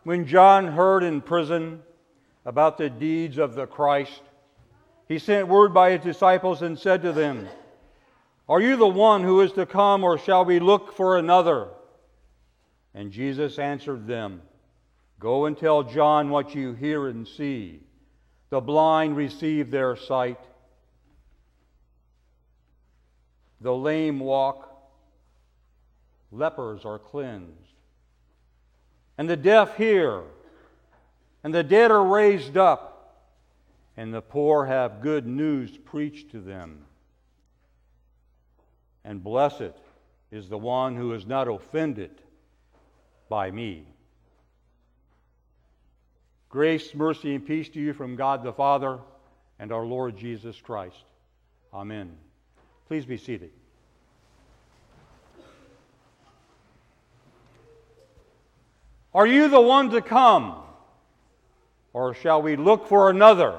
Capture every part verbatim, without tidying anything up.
When John heard in prison about the deeds of the Christ, he sent word by his disciples and said to them, "Are you the one who is to come, or shall we look for another?" And Jesus answered them, "Go and tell John what you hear and see. The blind receive their sight, the lame walk, lepers are cleansed, and the deaf hear, and the dead are raised up, and the poor have good news preached to them. And blessed is the one who is not offended by me." Grace, mercy, and peace to you from God the Father and our Lord Jesus Christ. Amen. Please be seated. Are you the one to come, or shall we look for another?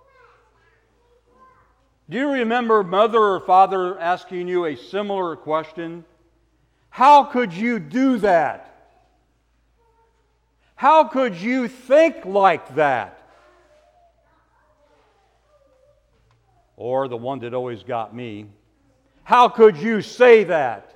Do you remember mother or father asking you a similar question? How could you do that? How could you think like that? Or the one that always got me, how could you say that?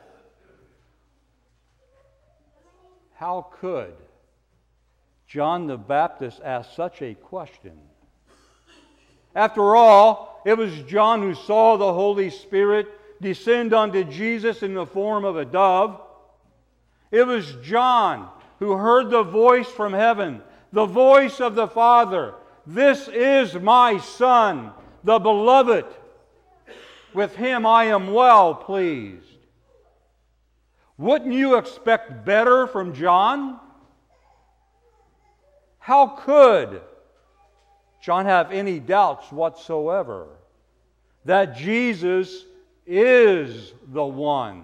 How could John the Baptist ask such a question? After all, it was John who saw the Holy Spirit descend onto Jesus in the form of a dove. It was John who heard the voice from heaven, the voice of the Father. "This is my Son, the beloved. With him I am well pleased." Wouldn't you expect better from John? How could John have any doubts whatsoever that Jesus is the one?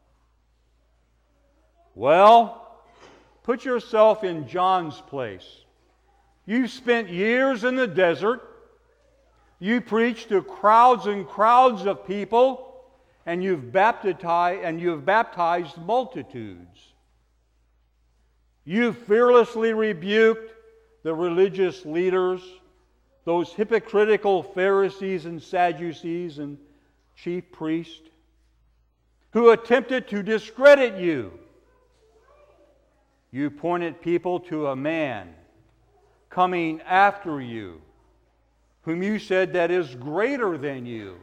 Well, put yourself in John's place. You spent years in the desert. You preached to crowds and crowds of people, and you've baptized and you've baptized multitudes. You fearlessly rebuked the religious leaders, those hypocritical Pharisees and Sadducees and chief priests, who attempted to discredit you. You pointed people to a man coming after you, whom you said that is greater than you.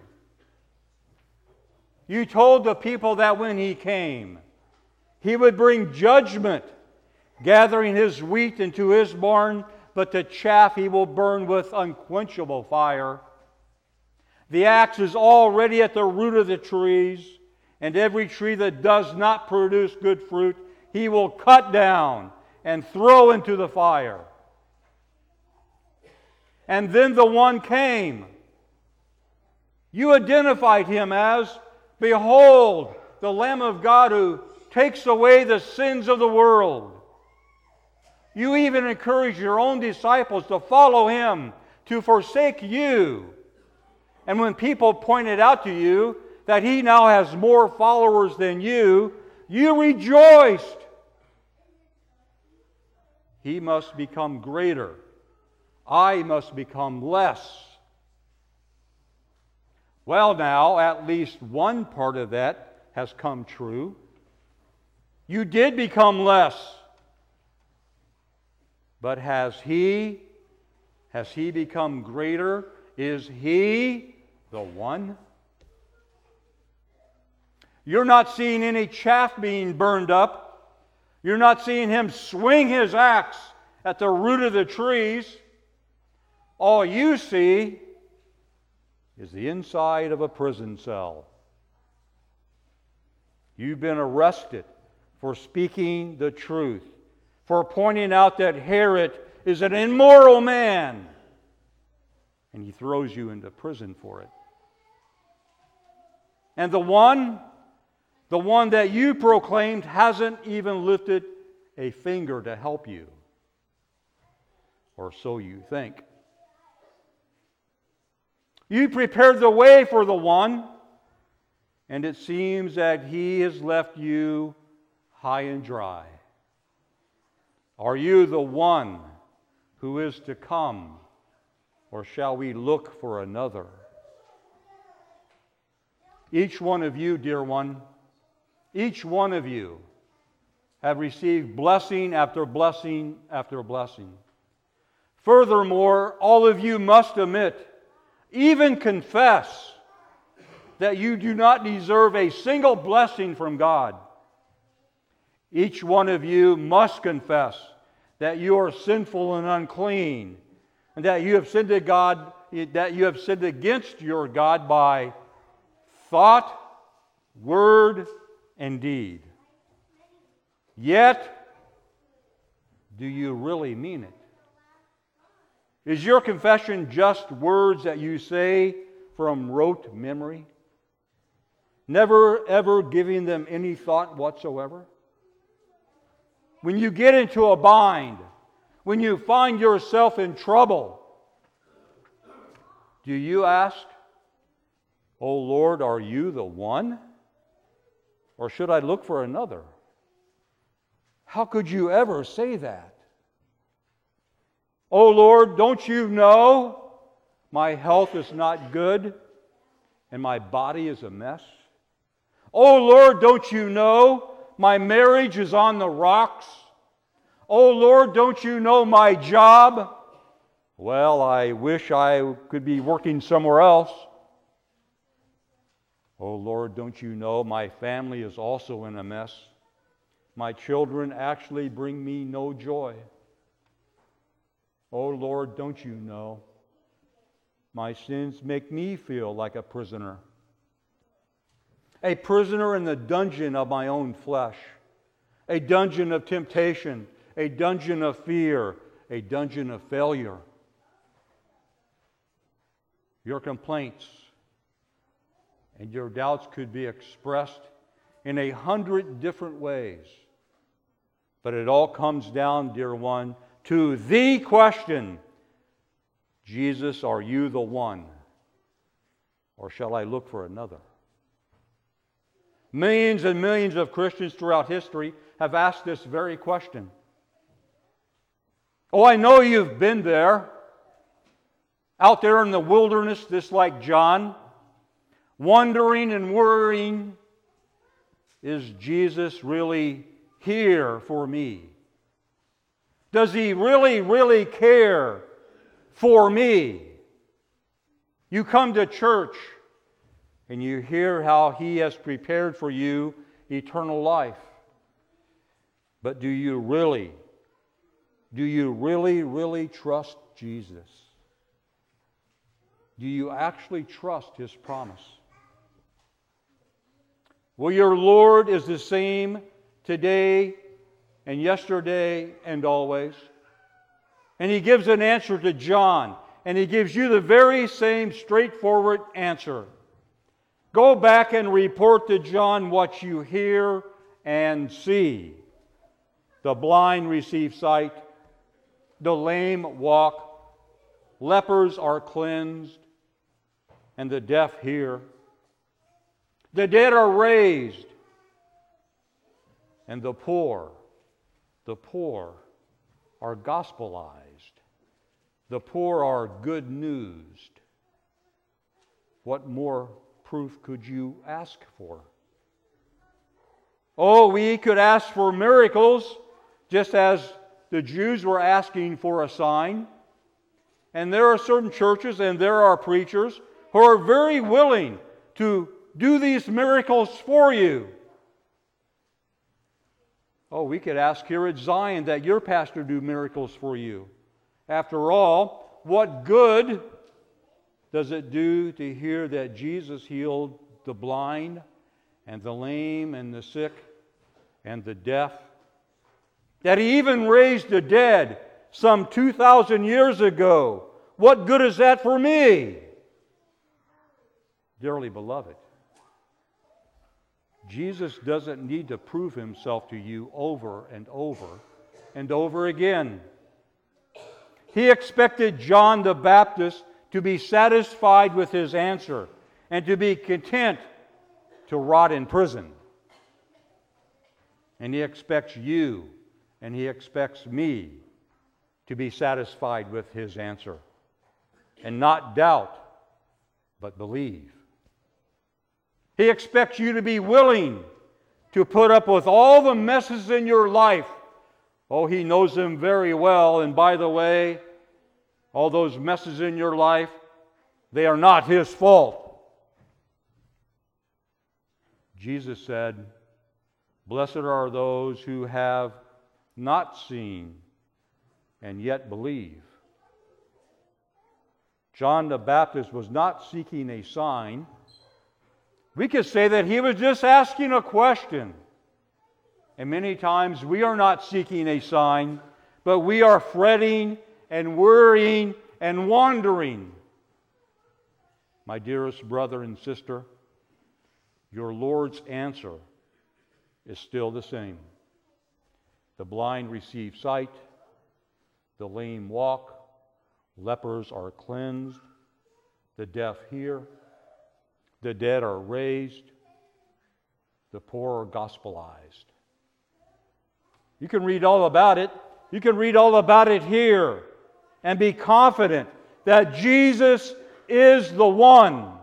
You told the people that when he came, he would bring judgment, gathering his wheat into his barn, but the chaff he will burn with unquenchable fire. The axe is already at the root of the trees, and every tree that does not produce good fruit he will cut down and throw into the fire. And then the one came. You identified him as, "Behold, the Lamb of God who takes away the sins of the world." You even encouraged your own disciples to follow him, to forsake you. And when people pointed out to you that he now has more followers than you, you rejoiced. He must become greater. I must become less. Well, now, at least one part of that has come true. You did become less. But has he, has he become greater? Is he the one? You're not seeing any chaff being burned up. You're not seeing him swing his axe at the root of the trees. All you see is the inside of a prison cell. You've been arrested for speaking the truth, for pointing out that Herod is an immoral man, and he throws you into prison for it. And the one, the one that you proclaimed hasn't even lifted a finger to help you. Or so you think. You prepared the way for the one, and it seems that he has left you high and dry. Are you the one who is to come, or shall we look for another? Each one of you, dear one, each one of you have received blessing after blessing after blessing. Furthermore, all of you must admit, even confess, that you do not deserve a single blessing from God. Each one of you must confess that you are sinful and unclean, and that you have sinned to God, that you have sinned against your God by thought, word, and deed. Yet, do you really mean it? Is your confession just words that you say from rote memory, never ever giving them any thought whatsoever? When you get into a bind, when you find yourself in trouble, do you ask, "Oh Lord, are you the one? Or should I look for another?" How could you ever say that? "Oh Lord, don't you know my health is not good and my body is a mess? Oh Lord, don't you know my marriage is on the rocks? Oh Lord, don't you know my job? Well, I wish I could be working somewhere else. Oh Lord, don't you know my family is also in a mess? My children actually bring me no joy. Oh Lord, don't you know my sins make me feel like a prisoner? A prisoner in the dungeon of my own flesh. A dungeon of temptation. A dungeon of fear. A dungeon of failure." Your complaints and your doubts could be expressed in a hundred different ways. But it all comes down, dear one, to the question, "Jesus, are you the one? Or shall I look for another?" Millions and millions of Christians throughout history have asked this very question. Oh, I know you've been there, out there in the wilderness, just like John, wondering and worrying, is Jesus really here for me? Does He really, really care for me? You come to church and you hear how He has prepared for you eternal life. But do you really, do you really, really trust Jesus? Do you actually trust His promise? Well, your Lord is the same today and yesterday and always. And He gives an answer to John, and He gives you the very same straightforward answer. Go back and report to John what you hear and see. The blind receive sight, the lame walk, lepers are cleansed, and the deaf hear. The dead are raised, and the poor, the poor are gospelized. The poor are good newsed. What more proof could you ask for? Oh, we could ask for miracles, just as the Jews were asking for a sign. And there are certain churches and there are preachers who are very willing to do these miracles for you. Oh, we could ask here at Zion that your pastor do miracles for you. After all, what good does it do to hear that Jesus healed the blind and the lame and the sick and the deaf? That He even raised the dead some two thousand years ago. What good is that for me? Dearly beloved, Jesus doesn't need to prove Himself to you over and over and over again. He expected John the Baptist to be satisfied with his answer and to be content to rot in prison. And He expects you and He expects me to be satisfied with His answer and not doubt, but believe. He expects you to be willing to put up with all the messes in your life. Oh, He knows them very well. And by the way, all those messes in your life, they are not His fault. Jesus said, "Blessed are those who have not seen and yet believe." John the Baptist was not seeking a sign. We could say that he was just asking a question. And many times we are not seeking a sign, but we are fretting and worrying and wandering. My dearest brother and sister, your Lord's answer is still the same. The blind receive sight, the lame walk, lepers are cleansed, the deaf hear, the dead are raised, the poor are gospelized. You can read all about it. You can read all about it here and be confident that Jesus is the one.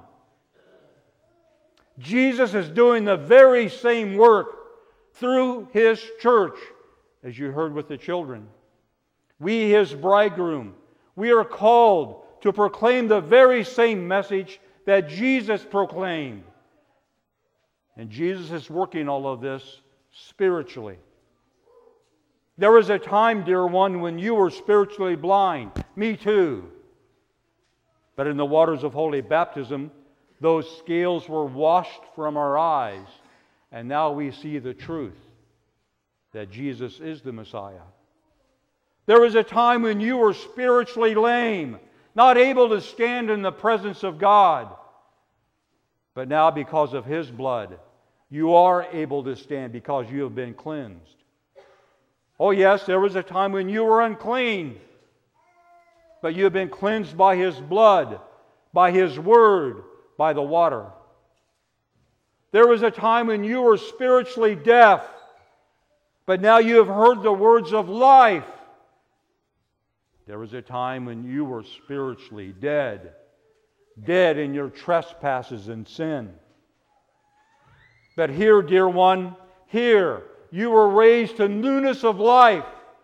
Jesus is doing the very same work through His church, as you heard with the children. We, His bridegroom, we are called to proclaim the very same message that Jesus proclaimed. And Jesus is working all of this spiritually. There was a time, dear one, when you were spiritually blind. Me too. But in the waters of holy baptism, those scales were washed from our eyes, and now we see the truth that Jesus is the Messiah. There was a time when you were spiritually lame, not able to stand in the presence of God. But now, because of His blood, you are able to stand because you have been cleansed. Oh yes, there was a time when you were unclean, but you have been cleansed by His blood, by His word, by the water. There was a time when you were spiritually deaf, but now you have heard the words of life. There was a time when you were spiritually dead, dead in your trespasses and sin. But here, dear one, here, you were raised to newness of life.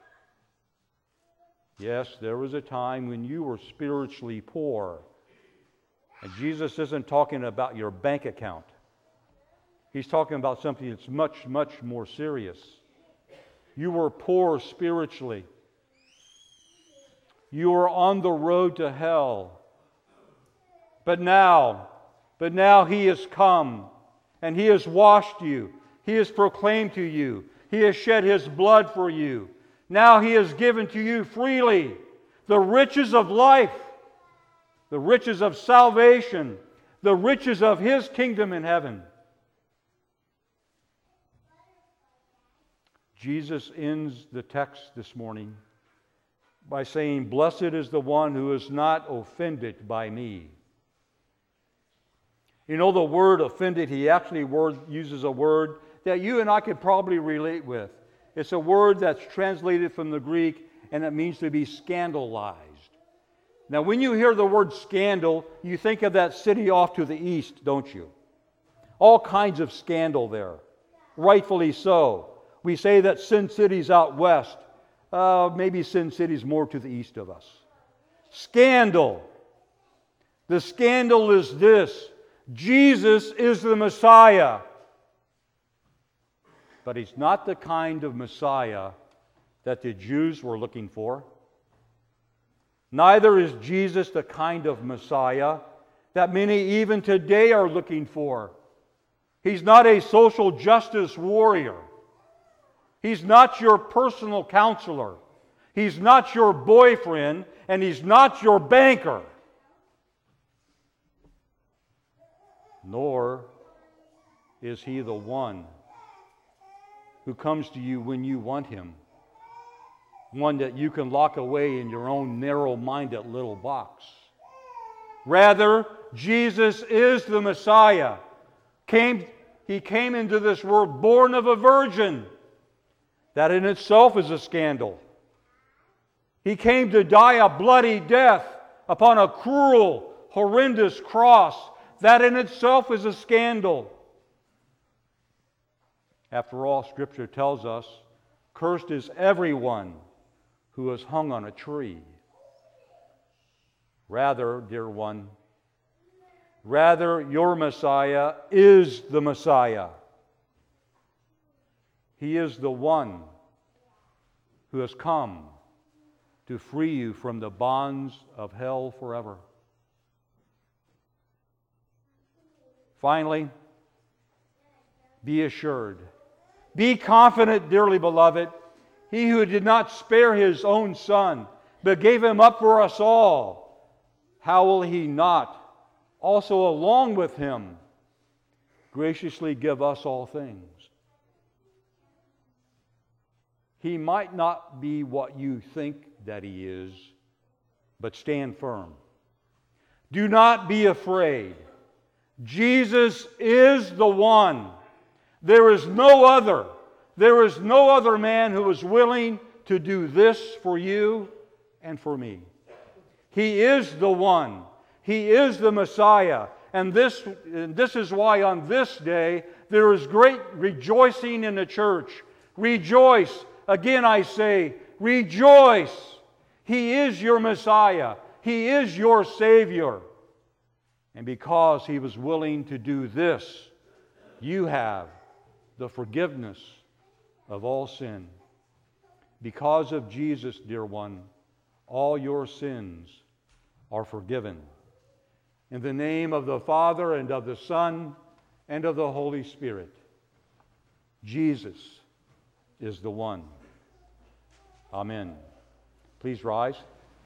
Yes, there was a time when you were spiritually poor. And Jesus isn't talking about your bank account. He's talking about something that's much, much more serious. You were poor spiritually. You were on the road to hell. But now, but now He has come and He has washed you. He has proclaimed to you. He has shed His blood for you. Now He has given to you freely the riches of life, the riches of salvation, the riches of His kingdom in heaven. Jesus ends the text this morning by saying, "Blessed is the one who is not offended by me." You know, the word offended, he actually word, uses a word that you and I could probably relate with. It's a word that's translated from the Greek, and it means to be scandalized. Now, when you hear the word scandal, you think of that city off to the east, don't you? All kinds of scandal there. Rightfully so. We say that Sin City's out west. Uh, maybe Sin City's more to the east of us. Scandal. The scandal is this: Jesus is the Messiah. But He's not the kind of Messiah that the Jews were looking for. Neither is Jesus the kind of Messiah that many even today are looking for. He's not a social justice warrior. He's not your personal counselor. He's not your boyfriend, and He's not your banker. Nor is He the one who comes to you when you want Him. One that you can lock away in your own narrow-minded little box. Rather, Jesus is the Messiah. Came, he came into this world born of a virgin. That in itself is a scandal. He came to die a bloody death upon a cruel, horrendous cross. That in itself is a scandal. After all, Scripture tells us, cursed is everyone who is hung on a tree. Rather, dear one, rather your Messiah is the Messiah. He is the one who has come to free you from the bonds of hell forever. Finally, be assured, be confident, dearly beloved, He who did not spare His own Son, but gave Him up for us all, how will He not also along with Him graciously give us all things? He might not be what you think that He is, but stand firm. Do not be afraid. Jesus is the one. There is no other. There is no other man who is willing to do this for you and for me. He is the one. He is the Messiah. And this, and this is why on this day there is great rejoicing in the church. Rejoice. Again I say, rejoice. He is your Messiah. He is your Savior. And because He was willing to do this, you have the forgiveness of all sin. Because of Jesus, dear one, all your sins are forgiven. In the name of the Father, and of the Son, and of the Holy Spirit, Jesus is the one. Amen. Please rise.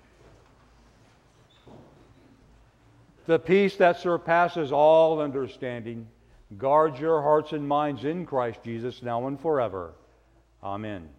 The peace that surpasses all understanding, guard your hearts and minds in Christ Jesus now and forever. Amen.